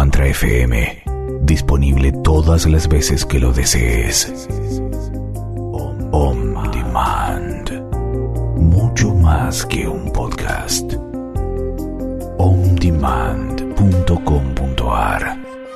Mantra FM, disponible todas las veces que lo desees. On Demand, mucho más que un podcast. ondemand.com.ar.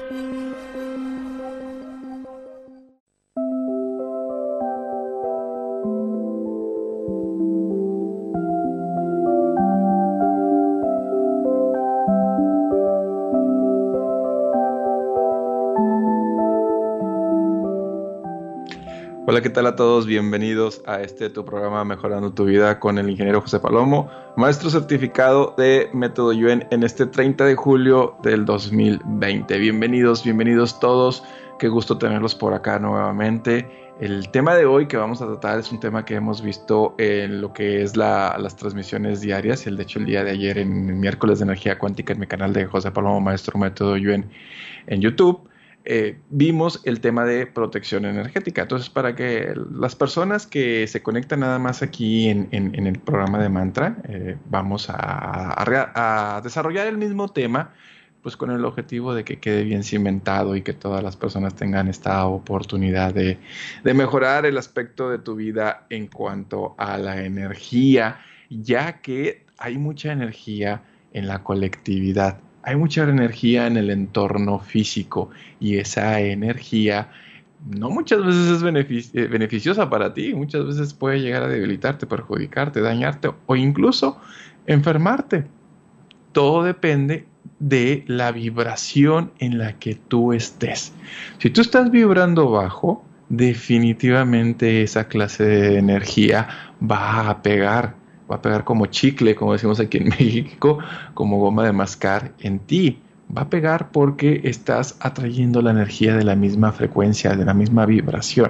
Hola, ¿qué tal a todos? Bienvenidos a tu programa Mejorando tu Vida con el ingeniero José Palomo, maestro certificado de Método Yuen en este 30 de julio del 2020. Bienvenidos todos. Qué gusto tenerlos por acá nuevamente. El tema de hoy que vamos a tratar es un tema que hemos visto en lo que es las transmisiones diarias. De hecho, el día de ayer, en el miércoles de energía cuántica, en mi canal de José Palomo, maestro Método Yuen en YouTube, vimos el tema de protección energética. Entonces, para que las personas que se conectan nada más aquí en el programa de Mantra, vamos a desarrollar el mismo tema, pues con el objetivo de que quede bien cimentado y que todas las personas tengan esta oportunidad de mejorar el aspecto de tu vida en cuanto a la energía, ya que hay mucha energía en la colectividad. Hay mucha energía en el entorno físico y esa energía no muchas veces es beneficiosa para ti, muchas veces puede llegar a debilitarte, perjudicarte, dañarte o incluso enfermarte. Todo depende de la vibración en la que tú estés. Si tú estás vibrando bajo, definitivamente esa clase de energía va a pegar como chicle, como decimos aquí en México, como goma de mascar en ti. Va a pegar porque estás atrayendo la energía de la misma frecuencia, de la misma vibración.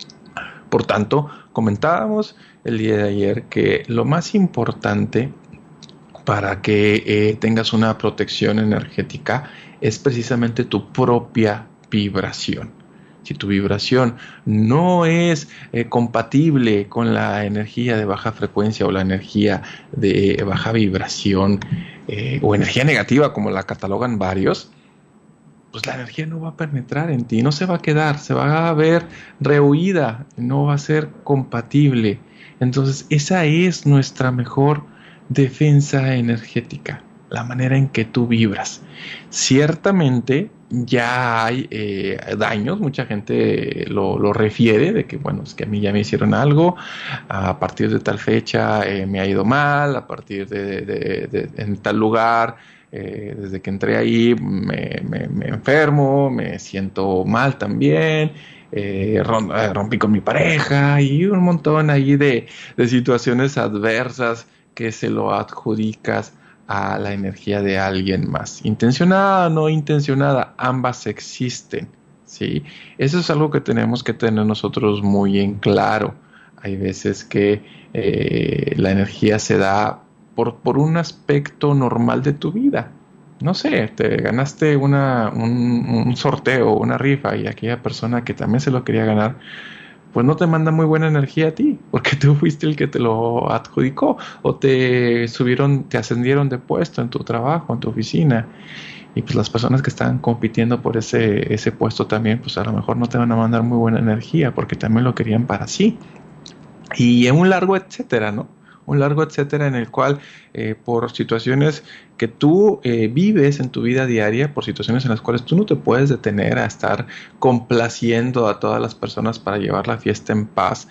Por tanto, comentábamos el día de ayer que lo más importante para que tengas una protección energética es precisamente tu propia vibración. Si tu vibración no es compatible con la energía de baja frecuencia o la energía de baja vibración o energía negativa, como la catalogan varios, pues la energía no va a penetrar en ti, no se va a quedar, se va a ver rehuida, no va a ser compatible. Entonces, esa es nuestra mejor defensa energética, la manera en que tú vibras. Ciertamente ya hay daños, mucha gente lo refiere de que, bueno, es que a mí ya me hicieron algo, a partir de tal fecha me ha ido mal, a partir de en tal lugar, desde que entré ahí me enfermo, me siento mal también, rompí con mi pareja y un montón ahí de situaciones adversas que se lo adjudicas a la energía de alguien más. Intencionada o no intencionada, ambas existen, ¿sí? Eso es algo que tenemos que tener nosotros muy en claro. Hay veces que la energía se da por un aspecto normal de tu vida. No sé, te ganaste un sorteo, una rifa, y aquella persona que también se lo quería ganar, pues no te manda muy buena energía a ti, porque tú fuiste el que te lo adjudicó, o te ascendieron de puesto en tu trabajo, en tu oficina, y pues las personas que están compitiendo por ese puesto también, pues a lo mejor no te van a mandar muy buena energía, porque también lo querían para sí. Y en un largo etcétera, ¿no? Un largo etcétera en el cual por situaciones que tú vives en tu vida diaria, por situaciones en las cuales tú no te puedes detener a estar complaciendo a todas las personas para llevar la fiesta en paz,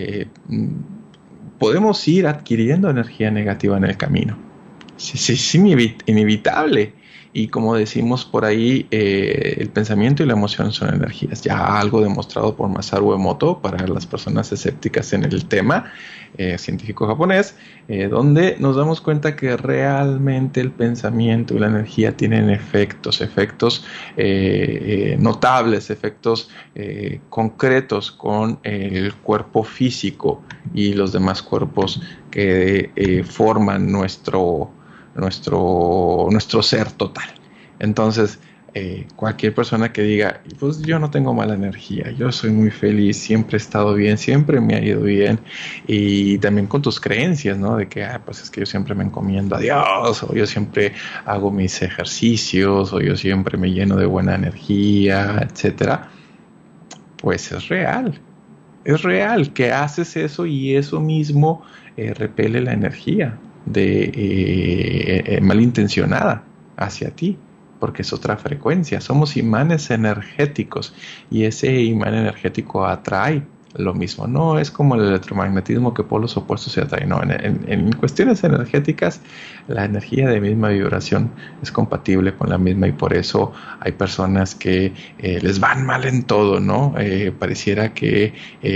podemos ir adquiriendo energía negativa en el camino. Sí, es inevitable. Y como decimos por ahí, el pensamiento y la emoción son energías. Ya algo demostrado por Masaru Emoto para las personas escépticas en el tema, científico japonés, donde nos damos cuenta que realmente el pensamiento y la energía tienen efectos notables, efectos concretos con el cuerpo físico y los demás cuerpos que forman nuestro ser total. Entonces, Cualquier persona que diga, pues yo no tengo mala energía, yo soy muy feliz, siempre he estado bien, siempre me ha ido bien, y también con tus creencias, ¿no? De que, pues es que yo siempre me encomiendo a Dios, o yo siempre hago mis ejercicios, o yo siempre me lleno de buena energía, etcétera. Pues es real que haces eso y eso mismo repele la energía de malintencionada hacia ti, porque es otra frecuencia. Somos imanes energéticos y ese imán energético atrae lo mismo. No es como el electromagnetismo que polos opuestos se atraen. No, en cuestiones energéticas la energía de misma vibración es compatible con la misma y por eso hay personas que les van mal en todo, ¿no? Pareciera que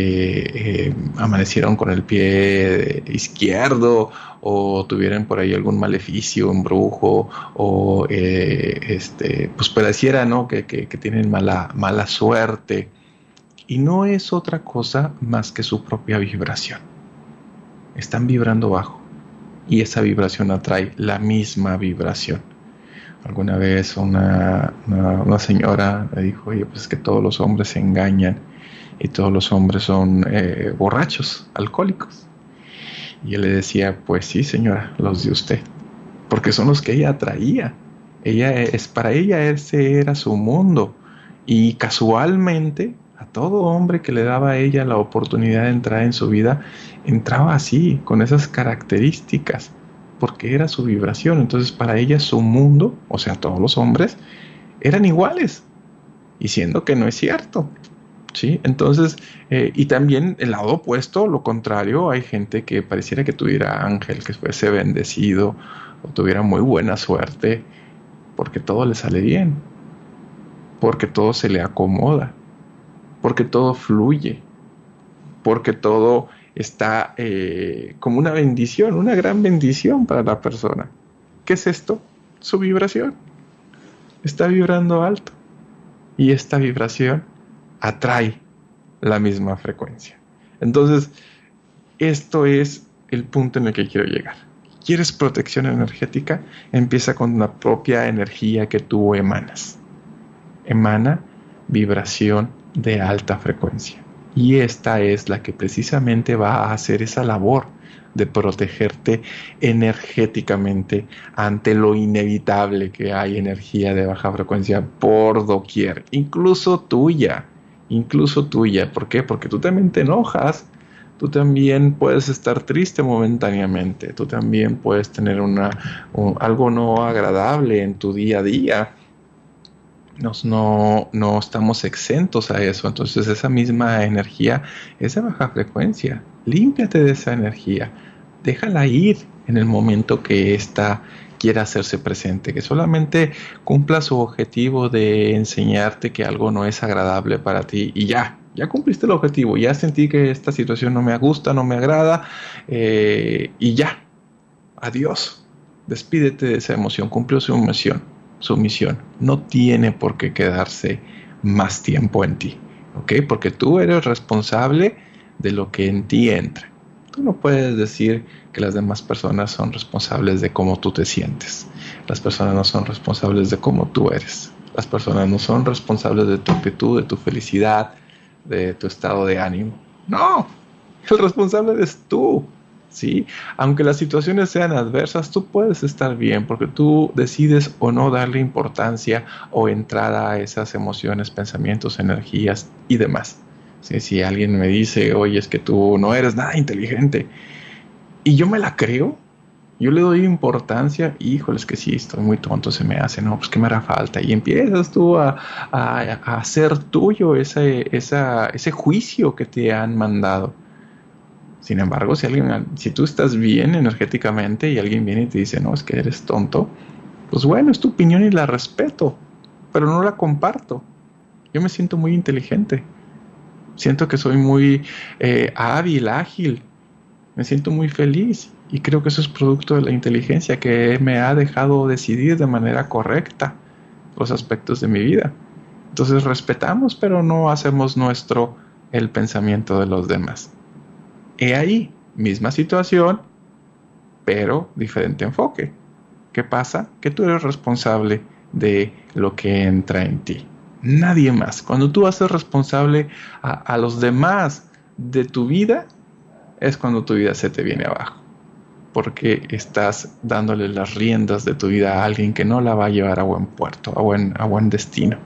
amanecieron con el pie izquierdo o tuvieran por ahí algún maleficio, un brujo, o pues pareciera, ¿no? que tienen mala suerte. Y no es otra cosa más que su propia vibración. Están vibrando bajo y esa vibración atrae la misma vibración. Alguna vez una señora me dijo, oye, pues es que todos los hombres se engañan y todos los hombres son borrachos, alcohólicos. Y yo le decía, pues sí, señora, los de usted, porque son los que ella atraía. Para ella ese era su mundo. Y casualmente, a todo hombre que le daba a ella la oportunidad de entrar en su vida, entraba así, con esas características, porque era su vibración. Entonces, para ella su mundo, o sea, todos los hombres, eran iguales. Y siendo que no es cierto. ¿Sí? Entonces, y también el lado opuesto, lo contrario, hay gente que pareciera que tuviera ángel, que fuese bendecido o tuviera muy buena suerte, porque todo le sale bien, porque todo se le acomoda, porque todo fluye, porque todo está como una bendición, una gran bendición para la persona. ¿Qué es esto? Su vibración. Está vibrando alto y esta vibración atrae la misma frecuencia. Entonces, esto es el punto en el que quiero llegar. ¿Quieres protección energética? Empieza con la propia energía que tú emanas. Emana vibración de alta frecuencia. Y esta es la que precisamente va a hacer esa labor de protegerte energéticamente ante lo inevitable que hay energía de baja frecuencia por doquier, incluso tuya. ¿Por qué? Porque tú también te enojas, tú también puedes estar triste momentáneamente, tú también puedes tener algo no agradable en tu día a día. No estamos exentos a eso. Entonces esa misma energía es de baja frecuencia. Límpiate de esa energía, déjala ir en el momento que ésta quiera hacerse presente, que solamente cumpla su objetivo de enseñarte que algo no es agradable para ti y ya cumpliste el objetivo, ya sentí que esta situación no me gusta, no me agrada, y ya, adiós, despídete de esa emoción, cumplió su misión, no tiene por qué quedarse más tiempo en ti, ¿ok? Porque tú eres responsable de lo que en ti entra. Tú no puedes decir que las demás personas son responsables de cómo tú te sientes. Las personas no son responsables de cómo tú eres. Las personas no son responsables de tu actitud, de tu felicidad, de tu estado de ánimo. No, el responsable eres tú, ¿sí? Aunque las situaciones sean adversas, tú puedes estar bien porque tú decides o no darle importancia o entrada a esas emociones, pensamientos, energías y demás. ¿Sí? Si alguien me dice, oye, es que tú no eres nada inteligente, y yo me la creo, yo le doy importancia, híjole, es que sí, estoy muy tonto, se me hace, no, pues que me hará falta, y empiezas tú a hacer tuyo ese juicio que te han mandado. Sin embargo, si tú estás bien energéticamente y alguien viene y te dice, no, es que eres tonto, pues bueno, es tu opinión y la respeto, pero no la comparto. Yo me siento muy inteligente. Siento que soy muy hábil, ágil. Me siento muy feliz y creo que eso es producto de la inteligencia que me ha dejado decidir de manera correcta los aspectos de mi vida. Entonces respetamos, pero no hacemos nuestro el pensamiento de los demás. He ahí, misma situación, pero diferente enfoque. ¿Qué pasa? Que tú eres responsable de lo que entra en ti. Nadie más. Cuando tú haces responsable a los demás de tu vida, es cuando tu vida se te viene abajo. Porque estás dándole las riendas de tu vida a alguien que no la va a llevar a buen puerto, a buen destino.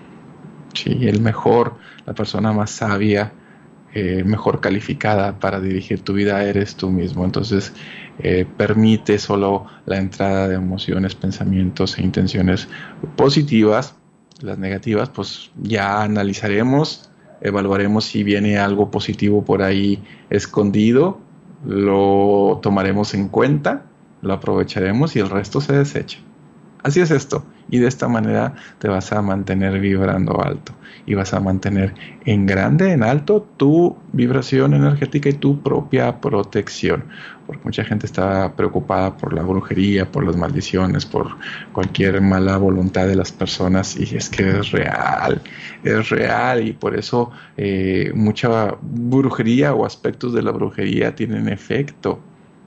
Sí, la persona más sabia, mejor calificada para dirigir tu vida eres tú mismo. Entonces, permite solo la entrada de emociones, pensamientos e intenciones positivas. Las negativas, pues ya analizaremos, evaluaremos si viene algo positivo por ahí escondido, lo tomaremos en cuenta, lo aprovecharemos y el resto se desecha. Así es esto, y de esta manera te vas a mantener vibrando alto y vas a mantener en grande, en alto, tu vibración energética y tu propia protección. Porque mucha gente está preocupada por la brujería, por las maldiciones, por cualquier mala voluntad de las personas, y es que es real, y por eso mucha brujería o aspectos de la brujería tienen efecto,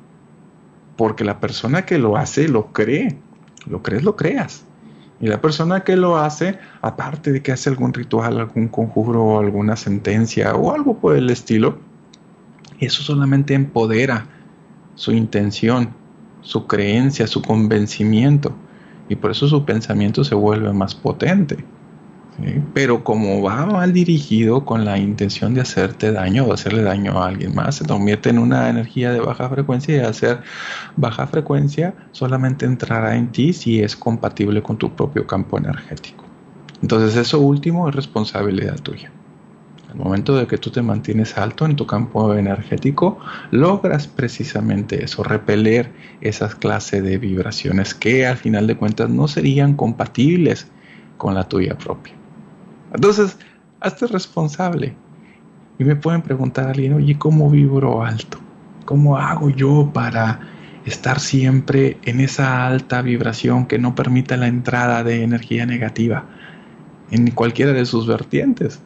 porque la persona que lo hace lo cree. Lo crees, lo creas. Y la persona que lo hace, aparte de que hace algún ritual, algún conjuro, alguna sentencia o algo por el estilo, eso solamente empodera su intención, su creencia, su convencimiento. Y por eso su pensamiento se vuelve más potente. ¿Sí? Pero como va mal dirigido con la intención de hacerte daño o hacerle daño a alguien más, se convierte en una energía de baja frecuencia, y al ser baja frecuencia solamente entrará en ti si es compatible con tu propio campo energético. Entonces eso último es responsabilidad tuya. Al momento de que tú te mantienes alto en tu campo energético, logras precisamente eso, repeler esas clases de vibraciones que al final de cuentas no serían compatibles con la tuya propia. Entonces, hazte responsable. Y me pueden preguntar a alguien, oye, ¿cómo vibro alto? ¿Cómo hago yo para estar siempre en esa alta vibración que no permita la entrada de energía negativa en cualquiera de sus vertientes?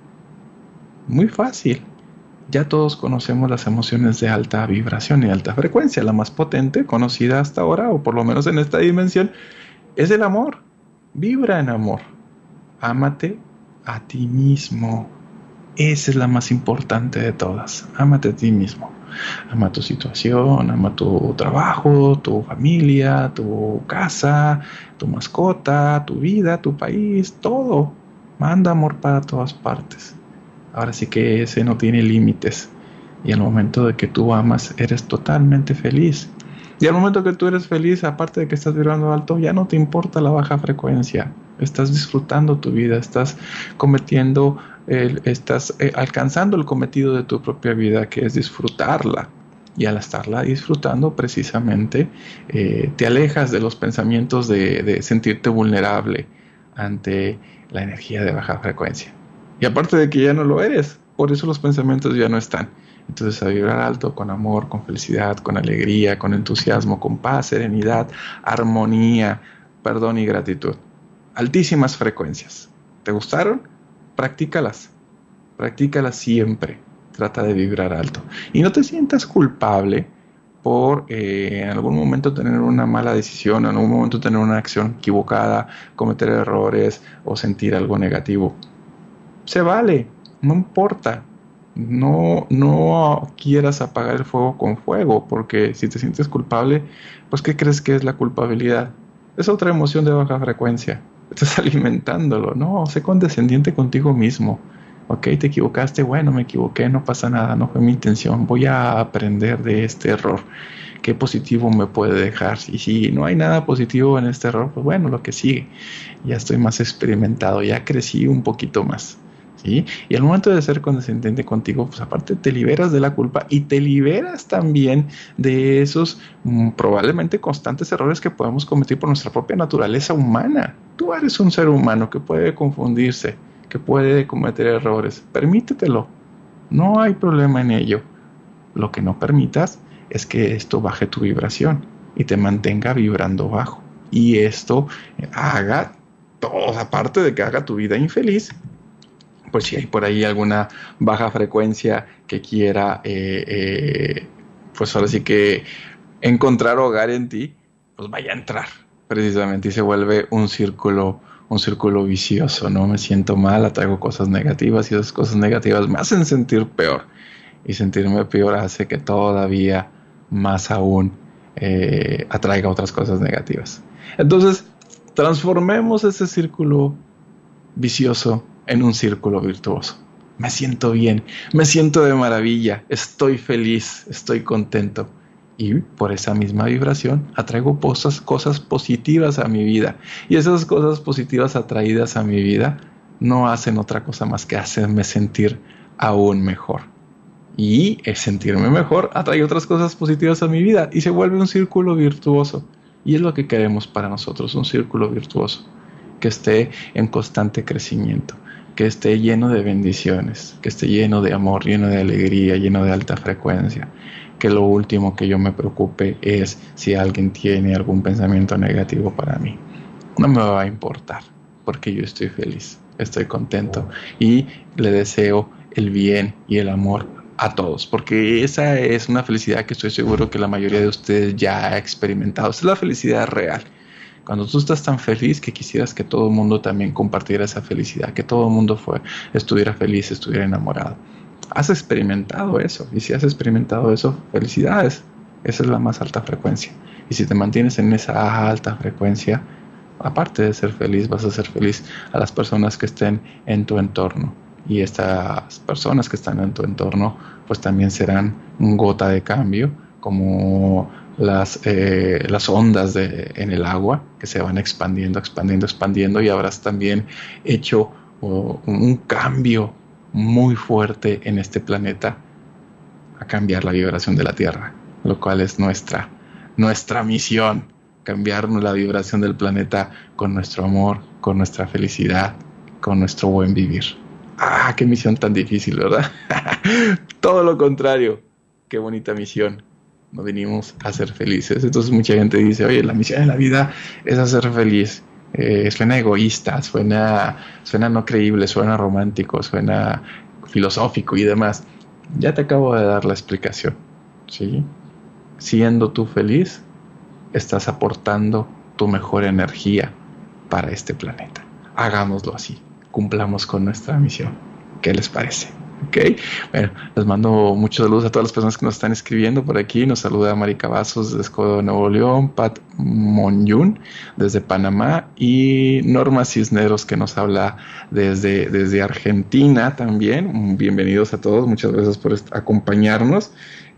Muy fácil. Ya todos conocemos las emociones de alta vibración y alta frecuencia. La más potente conocida hasta ahora, o por lo menos en esta dimensión, es el amor. Vibra en amor. Ámate a ti mismo. Esa es la más importante de todas. Ámate a ti mismo. Ama tu situación, ama tu trabajo, tu familia, tu casa, tu mascota, tu vida, tu país, todo. Manda amor para todas partes. Ahora sí que ese no tiene límites. Y al momento de que tú amas, eres totalmente feliz. Y al momento que tú eres feliz, aparte de que estás vibrando alto, ya no te importa la baja frecuencia. Estás disfrutando tu vida, estás alcanzando el cometido de tu propia vida, que es disfrutarla. Y al estarla disfrutando, precisamente, te alejas de los pensamientos de sentirte vulnerable ante la energía de baja frecuencia. Y aparte de que ya no lo eres, por eso los pensamientos ya no están. Entonces, a vibrar alto, con amor, con felicidad, con alegría, con entusiasmo, con paz, serenidad, armonía, perdón y gratitud. Altísimas frecuencias. ¿Te gustaron? Practícalas. Practícalas siempre. Trata de vibrar alto. Y no te sientas culpable por en algún momento tener una mala decisión, en algún momento tener una acción equivocada, cometer errores o sentir algo negativo. Se vale, no importa. No quieras apagar el fuego con fuego, porque si te sientes culpable, pues ¿qué crees que es la culpabilidad? Es otra emoción de baja frecuencia. Estás alimentándolo. No, sé condescendiente contigo mismo. Ok, te equivocaste, bueno, me equivoqué, no pasa nada, no fue mi intención, voy a aprender de este error. ¿Qué positivo me puede dejar? Y si no hay nada positivo en este error, pues bueno, lo que sigue. Ya estoy más experimentado, ya crecí un poquito más. ¿Sí? Y al momento de ser condescendiente contigo, pues aparte te liberas de la culpa y te liberas también de esos probablemente constantes errores que podemos cometer por nuestra propia naturaleza humana. Tú eres un ser humano que puede confundirse, que puede cometer errores. Permítetelo. No hay problema en ello. Lo que no permitas es que esto baje tu vibración y te mantenga vibrando bajo. Y esto haga todo, aparte de que haga tu vida infeliz. Pues si hay por ahí alguna baja frecuencia que quiera, pues ahora sí que encontrar hogar en ti, pues vaya a entrar. precisamente, y se vuelve un círculo vicioso, ¿no? Me siento mal, atraigo cosas negativas y esas cosas negativas me hacen sentir peor. Y sentirme peor hace que todavía más aún atraiga otras cosas negativas. Entonces, transformemos ese círculo vicioso en un círculo virtuoso. Me siento bien, me siento de maravilla, estoy feliz, estoy contento. Y por esa misma vibración atraigo cosas positivas a mi vida. Y esas cosas positivas atraídas a mi vida no hacen otra cosa más que hacerme sentir aún mejor. Y el sentirme mejor atrae otras cosas positivas a mi vida y se vuelve un círculo virtuoso. Y es lo que queremos para nosotros, un círculo virtuoso, que esté en constante crecimiento, que esté lleno de bendiciones, que esté lleno de amor, lleno de alegría, lleno de alta frecuencia. Que lo último que yo me preocupe es si alguien tiene algún pensamiento negativo para mí. No me va a importar, porque yo estoy feliz, estoy contento y le deseo el bien y el amor a todos, porque esa es una felicidad que estoy seguro que la mayoría de ustedes ya ha experimentado. Esa es la felicidad real. Cuando tú estás tan feliz que quisieras que todo el mundo también compartiera esa felicidad, que todo el mundo estuviera feliz, estuviera enamorado. Has experimentado eso, y si has experimentado eso, felicidades. Esa es la más alta frecuencia. Y si te mantienes en esa alta frecuencia, aparte de ser feliz, vas a ser feliz a las personas que estén en tu entorno. Y estas personas que están en tu entorno, pues también serán un gota de cambio, como las ondas en el agua, que se van expandiendo, y habrás también hecho un cambio muy fuerte en este planeta a cambiar la vibración de la Tierra, lo cual es nuestra misión, cambiar la vibración del planeta con nuestro amor, con nuestra felicidad, con nuestro buen vivir. ¡Ah, qué misión tan difícil!, ¿verdad? Todo lo contrario, qué bonita misión. No venimos a ser felices. Entonces mucha gente dice, oye, la misión de la vida es hacer feliz. Suena egoísta, suena no creíble, suena romántico, suena filosófico y demás. Ya te acabo de dar la explicación, ¿sí? Siendo tú feliz, estás aportando tu mejor energía para este planeta. Hagámoslo así, cumplamos con nuestra misión. ¿Qué les parece? Okay. Bueno, les mando muchos saludos a todas las personas que nos están escribiendo por aquí. Nos saluda Mari Cavazos desde Escobedo, Nuevo León, Pat Monyun desde Panamá y Norma Cisneros que nos habla desde Argentina también. Bienvenidos a todos, muchas gracias por acompañarnos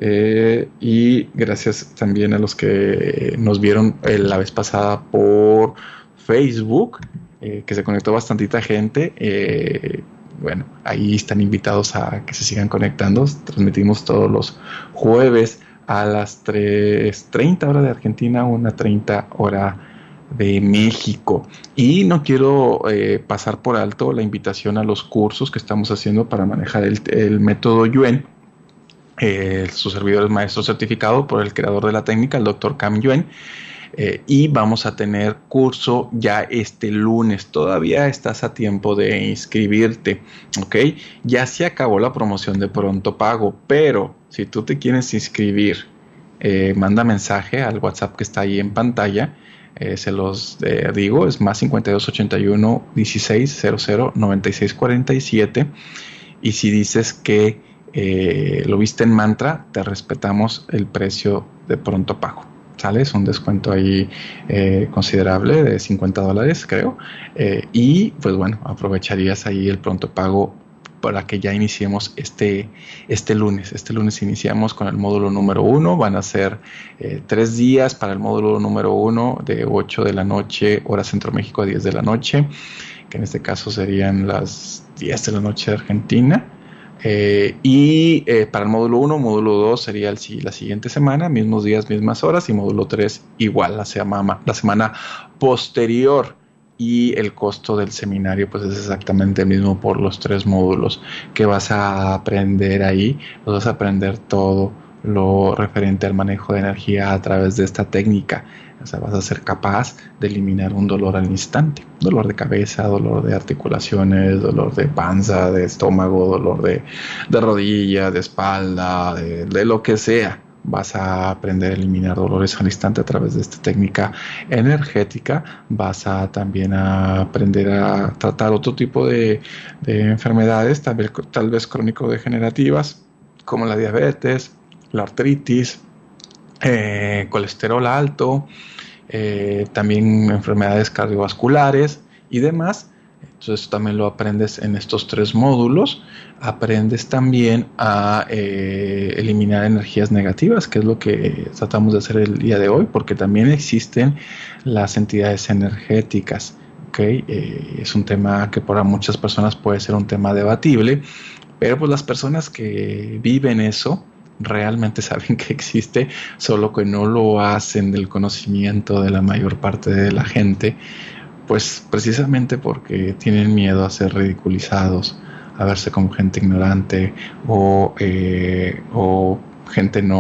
y gracias también a los que nos vieron la vez pasada por Facebook, que se conectó bastantita gente. Bueno, ahí están invitados a que se sigan conectando. Transmitimos todos los jueves a las 3:30 hora de Argentina, 1:30 hora de México. Y no quiero pasar por alto la invitación a los cursos que estamos haciendo para manejar el método Yuen. Su servidor es maestro certificado por el creador de la técnica, el Dr. Cam Yuen. Y vamos a tener curso ya este lunes. Todavía estás a tiempo de inscribirte, ¿ok? Ya se acabó la promoción de pronto pago, pero si tú te quieres inscribir, manda mensaje al WhatsApp que está ahí en pantalla. Se los digo, es más 5281 1600 9647. Y si dices que lo viste en Mantra, te respetamos el precio de pronto pago. ¿Sale? Es un descuento ahí considerable de $50, creo. Y pues bueno, aprovecharías ahí el pronto pago para que ya iniciemos este lunes. Este lunes iniciamos con el módulo número 1. Van a ser 3 días para el módulo número 1 de 8 de la noche, hora Centro México, a 10 de la noche, que en este caso serían las 10 de la noche de Argentina. Y para el módulo 1, módulo 2 sería la siguiente semana, mismos días, mismas horas, y módulo 3 igual la semana posterior. Y el costo del seminario pues es exactamente el mismo por los 3 módulos que vas a aprender ahí. Vas a aprender todo lo referente al manejo de energía a través de esta técnica. O sea, vas a ser capaz de eliminar un dolor al instante. Dolor de cabeza, dolor de articulaciones, dolor de panza, de estómago, dolor de rodilla, de espalda, de lo que sea. vas a aprender a eliminar dolores al instante a través de esta técnica energética. Vas a también a aprender a tratar otro tipo de enfermedades, tal vez crónico-degenerativas, como la diabetes, la artritis, colesterol alto, también enfermedades cardiovasculares y demás. Entonces también lo aprendes en estos 3 módulos. Aprendes también a eliminar energías negativas, que es lo que tratamos de hacer el día de hoy, porque también existen las entidades energéticas. ¿Okay? Es un tema que para muchas personas puede ser un tema debatible, pero pues las personas que viven eso realmente saben que existe, solo que no lo hacen del conocimiento de la mayor parte de la gente, pues precisamente porque tienen miedo a ser ridiculizados, a verse como gente ignorante o gente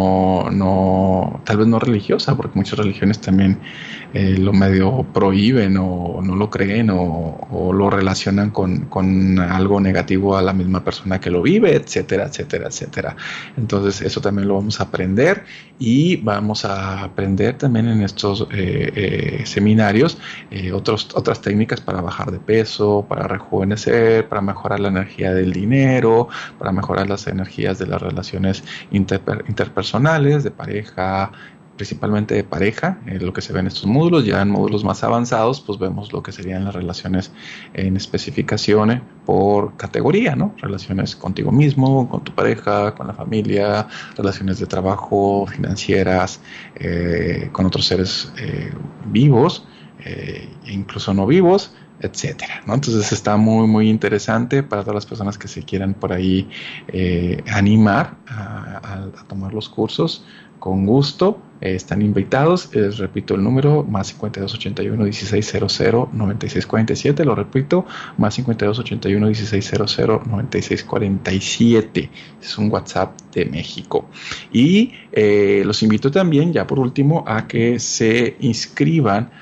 no tal vez no religiosa, porque muchas religiones también lo medio prohíben o no lo creen o lo relacionan con algo negativo a la misma persona que lo vive, etcétera, etcétera, etcétera. Entonces eso también lo vamos a aprender, y vamos a aprender también en estos seminarios otras técnicas para bajar de peso, para rejuvenecer, para mejorar la energía del dinero, para mejorar las energías de las relaciones interpersonales, de pareja, principalmente de pareja, lo que se ve en estos módulos. Ya en módulos más avanzados pues vemos lo que serían las relaciones en especificaciones por categoría, ¿no? Relaciones contigo mismo, con tu pareja, con la familia, relaciones de trabajo, financieras, con otros seres vivos, incluso no vivos, etcétera, ¿no? Entonces está muy muy interesante para todas las personas que se quieran por ahí animar a tomar los cursos. Con gusto, están invitados. Les repito el número, más 52 81 16 00 96 47. Lo repito, más 52 81 16 00 96 47. Es un WhatsApp de México. Y los invito también, ya por último, a que se inscriban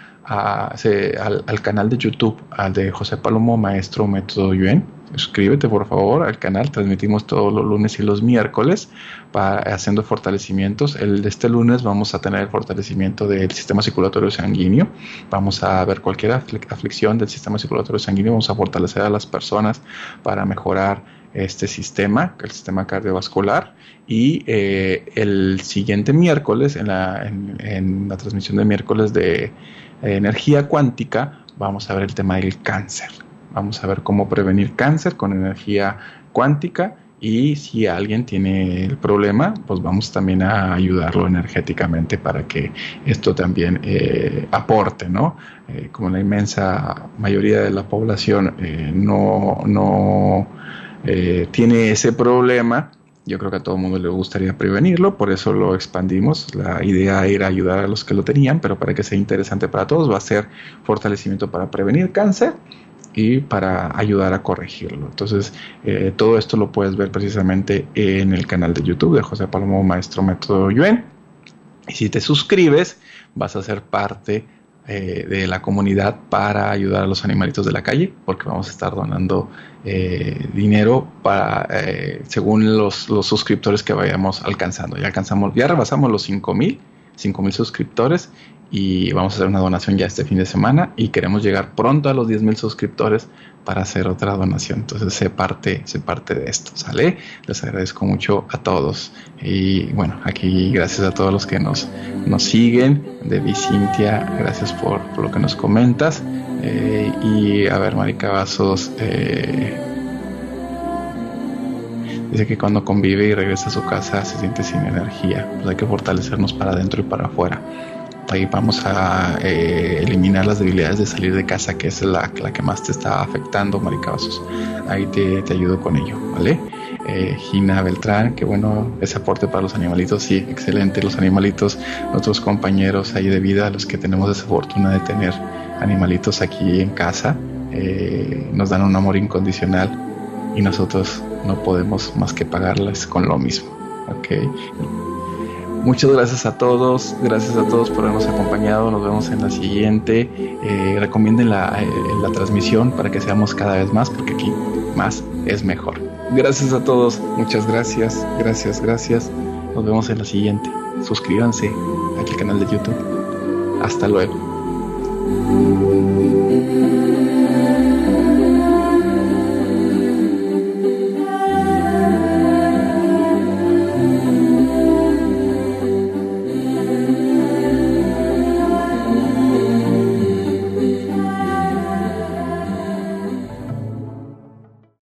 al canal de YouTube, al de José Palomo, Maestro Método Yuen. Suscríbete por favor al canal. Transmitimos todos los lunes y los miércoles haciendo fortalecimientos. De este lunes vamos a tener el fortalecimiento del sistema circulatorio sanguíneo. Vamos a ver cualquier aflicción del sistema circulatorio sanguíneo. Vamos a fortalecer a las personas para mejorar este sistema, el sistema cardiovascular. Y el siguiente miércoles, en la transmisión de miércoles de energía cuántica, vamos a ver el tema del cáncer. Vamos a ver cómo prevenir cáncer con energía cuántica, y si alguien tiene el problema, pues vamos también a ayudarlo energéticamente para que esto también aporte, ¿no? Como la inmensa mayoría de la población no tiene ese problema, yo creo que a todo el mundo le gustaría prevenirlo, por eso lo expandimos. La idea era ayudar a los que lo tenían, pero para que sea interesante para todos va a ser fortalecimiento para prevenir cáncer y para ayudar a corregirlo. Entonces todo esto lo puedes ver precisamente en el canal de YouTube de José Palomo, Maestro Método Yuen. Y si te suscribes, vas a ser parte de la comunidad para ayudar a los animalitos de la calle, porque vamos a estar donando dinero para según los suscriptores que vayamos alcanzando. Ya rebasamos los 5,000 suscriptores, y vamos a hacer una donación ya este fin de semana, y queremos llegar pronto a los 10,000 suscriptores para hacer otra donación. Entonces sé parte de esto, ¿sale? Les agradezco mucho a todos. Y bueno, aquí gracias a todos los que nos siguen. Debbie, Cintia, gracias por lo que nos comentas. Y a ver, Mari Cavazos dice que cuando convive y regresa a su casa se siente sin energía. Pues hay que fortalecernos para adentro y para afuera. Ahí vamos a eliminar las debilidades de salir de casa, que es la que más te está afectando, Mari Cavazos. Ahí te ayudo con ello, ¿vale? Gina Beltrán, que bueno, ese aporte para los animalitos, sí, excelente. Los animalitos, nuestros compañeros ahí de vida, los que tenemos esa fortuna de tener animalitos aquí en casa, nos dan un amor incondicional, y nosotros no podemos más que pagarles con lo mismo, ¿ok? Muchas gracias a todos por habernos acompañado. Nos vemos en la siguiente. Recomienden la transmisión para que seamos cada vez más, porque aquí más es mejor. Gracias a todos, muchas gracias. Nos vemos en la siguiente. suscríbanse aquí al canal de YouTube. Hasta luego.